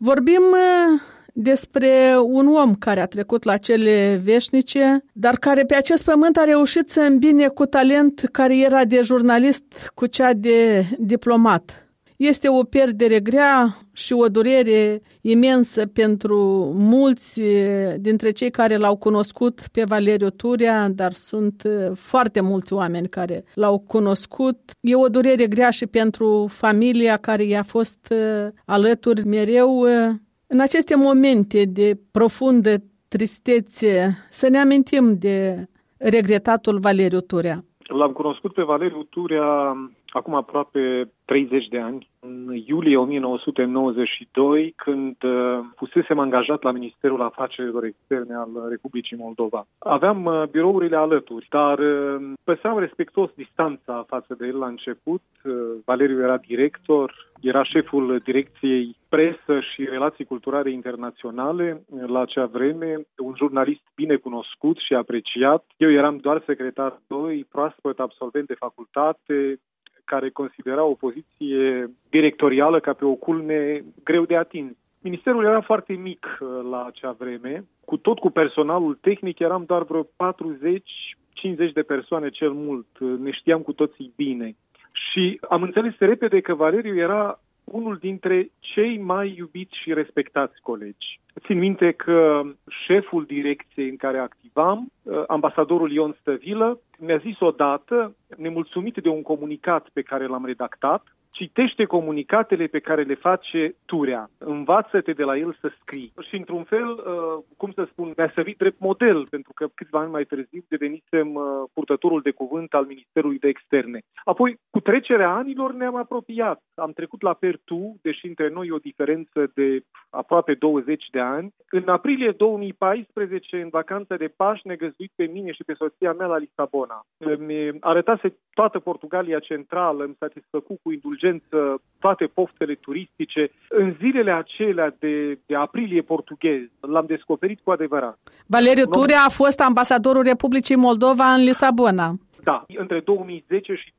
Vorbim despre un om care a trecut la cele veșnice, dar care pe acest pământ a reușit să îmbine cu talent cariera de jurnalist cu cea de diplomat. Este o pierdere grea și o durere imensă pentru mulți dintre cei care l-au cunoscut pe Valeriu Turea, dar sunt foarte mulți oameni care l-au cunoscut. E o durere grea și pentru familia care i-a fost alături mereu. În aceste momente de profundă tristețe, să ne amintim de regretatul Valeriu Turea. L-am cunoscut pe Valeriu Turea acum aproape 30 de ani, în iulie 1992, când fusesem angajat la Ministerul Afacerilor Externe al Republicii Moldova. Aveam birourile alături, dar păstram respectuos distanța față de el la început. Valeriu era director, era șeful direcției presă și relații culturale internaționale la acea vreme, un jurnalist bine cunoscut și apreciat. Eu eram doar secretar 2, proaspăt absolvent de facultate, care considera o poziție directorială ca pe o culme greu de atins. Ministerul era foarte mic la acea vreme. Cu personalul tehnic eram doar vreo 40-50 de persoane cel mult. Ne știam cu toții bine. Și am înțeles repede că Valeriu era unul dintre cei mai iubiți și respectați colegi. Țin minte că șeful direcției în care activam, ambasadorul Ion Stăvilă, mi-a zis odată, nemulțumit de un comunicat pe care l-am redactat, citește comunicatele pe care le face Turea, învață-te de la el să scrii. Și într-un fel, mi-a servit drept model, pentru că câțiva ani mai târziu devenisem purtătorul de cuvânt al Ministerului de Externe. Apoi, cu trecerea anilor, ne-am apropiat. Am trecut la per tu, deși între noi e o diferență de aproape 20 de ani. În aprilie 2014, în vacanța de Paști, ne găzduit pe mine și pe soția mea la Lisabona. Mi arătase toată Portugalia Centrală, îmi satisfăcu cu indulgență toate poftele turistice. În zilele acelea de aprilie portughez, l-am descoperit cu adevărat. Valeriu Turea a fost ambasadorul Republicii Moldova în Lisabona. Da, între 2010 și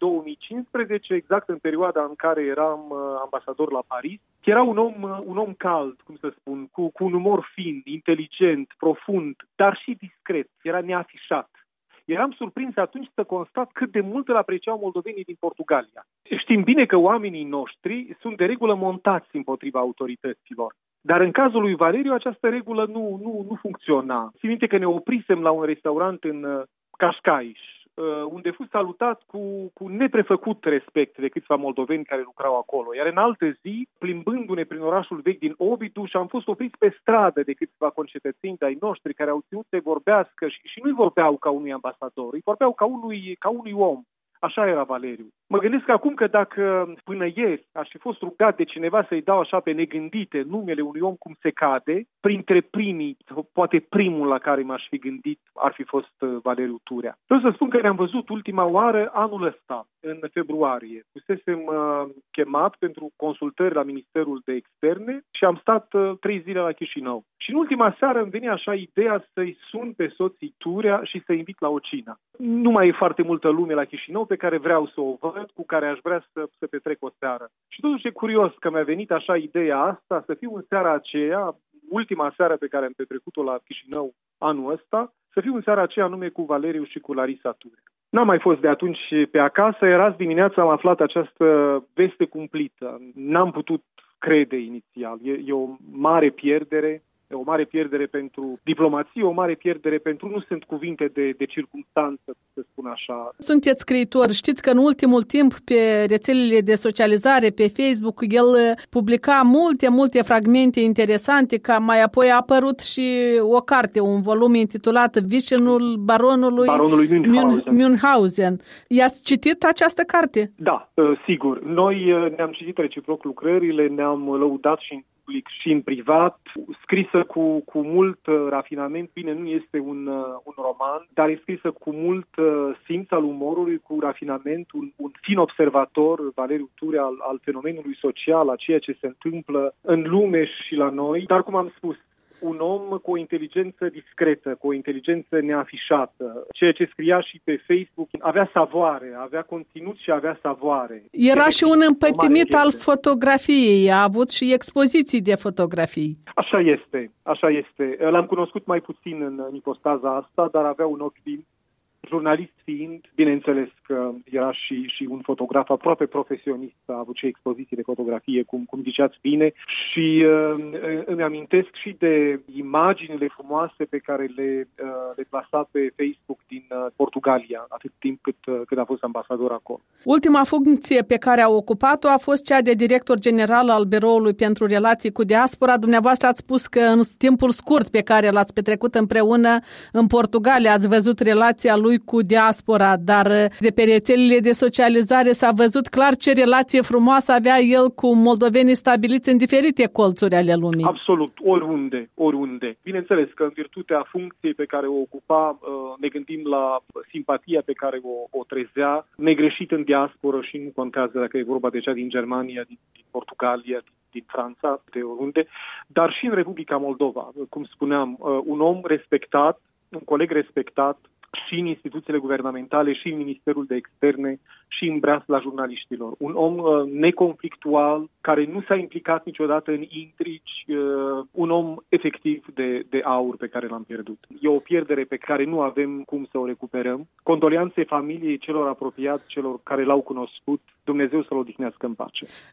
2015, exact în perioada în care eram ambasador la Paris. Era un om cald, cu un umor fin, inteligent, profund, dar și discret. Era neafișat. Eram surprins atunci să constat cât de mult îl apreciau moldovenii din Portugalia. Știm bine că oamenii noștri sunt de regulă montați împotriva autorităților. Dar în cazul lui Valeriu această regulă nu funcționa. Țin minte că ne oprisem la un restaurant în Cascais, unde fost salutat cu neprefăcut respect de câțiva moldoveni care lucrau acolo. Iar în altă zi, plimbându-ne prin orașul vechi din Obișu, am fost opriți pe stradă de câțiva concetățeni de-ai noștri care au ținut să vorbească și nu-i vorbeau ca unui ambasador, îi vorbeau ca unui om. Așa era Valeriu. Mă gândesc acum că dacă până ieri aș fi fost rugat de cineva să-i dau așa pe negândite numele unui om cum se cade, printre primii, poate primul la care m-aș fi gândit ar fi fost Valeriu Turea. Vreau să spun că ne-am văzut ultima oară anul ăsta, în februarie. Fusesem chemat pentru consultări la Ministerul de Externe și am stat 3 zile la Chișinău. Și în ultima seară îmi venea așa ideea să-i sun pe soții Turea și să invit la o cină. Nu mai e foarte multă lume la Chișinău pe care vreau să o văd, cu care aș vrea să petrec o seară. Și totuși e curios că mi-a venit așa ideea asta, să fiu în seara aceea, ultima seară pe care am petrecut-o la Chișinău anul ăsta, să fiu în seara aceea anume cu Valeriu și cu Larisa Turea. N-am mai fost de atunci pe acasă, iar azi dimineața am aflat această veste cumplită. N-am putut crede inițial. E o mare pierdere. O mare pierdere pentru diplomație, o mare pierdere pentru, nu sunt cuvinte de circumstanță, să spun așa. Sunteți scriitor. Știți că în ultimul timp pe rețelele de socializare, pe Facebook, el publica multe fragmente interesante, ca mai apoi a apărut și o carte, un volum intitulat Vicinul baronului Münchhausen. I-ați citit această carte? Da, sigur. Noi ne-am citit reciproc lucrările, ne-am lăudat și în public și în privat, scrisă cu mult rafinament. Bine, nu este un roman, dar e scrisă cu mult simț al umorului, cu rafinament, un fin observator, Valeriu Turea, al fenomenului social, a ceea ce se întâmplă în lume și la noi. Dar, cum am spus, un om cu o inteligență discretă, cu o inteligență neafișată. Ceea ce scria și pe Facebook avea savoare, avea conținut și avea savoare. Era și un împătimit al fotografiei, a avut și expoziții de fotografii. Așa este, așa este. L-am cunoscut mai puțin în ipostaza asta, dar avea un ochi bun. Jurnalist fiind, bineînțeles că era și un fotograf aproape profesionist, a avut și expoziții de fotografie, cum ziceați bine, și îmi amintesc și de imaginile frumoase pe care le plasa pe Facebook din Portugalia, atât timp cât a fost ambasador acolo. Ultima funcție pe care a ocupat-o a fost cea de director general al Biroului pentru Relații cu Diaspora. Dumneavoastră ați spus că în timpul scurt pe care l-ați petrecut împreună în Portugalia ați văzut relația lui cu diaspora, dar de pe rețelele de socializare s-a văzut clar ce relație frumoasă avea el cu moldovenii stabiliți în diferite colțuri ale lumii. Absolut, oriunde. Bineînțeles că în virtutea funcției pe care o ocupa, ne gândim la simpatia pe care o trezea, negreșit în diasporă și nu contează dacă e vorba de cea din Germania, din Portugalia, din Franța, de oriunde, dar și în Republica Moldova, cum spuneam, un om respectat, un coleg respectat, și în instituțiile guvernamentale, și în Ministerul de Externe, și în breasla jurnaliștilor. Un om neconflictual, care nu s-a implicat niciodată în intrigi, un om efectiv de aur pe care l-am pierdut. E o pierdere pe care nu avem cum să o recuperăm. Condoleanțe familiei celor apropiați, celor care l-au cunoscut, Dumnezeu să-l odihnească în pace.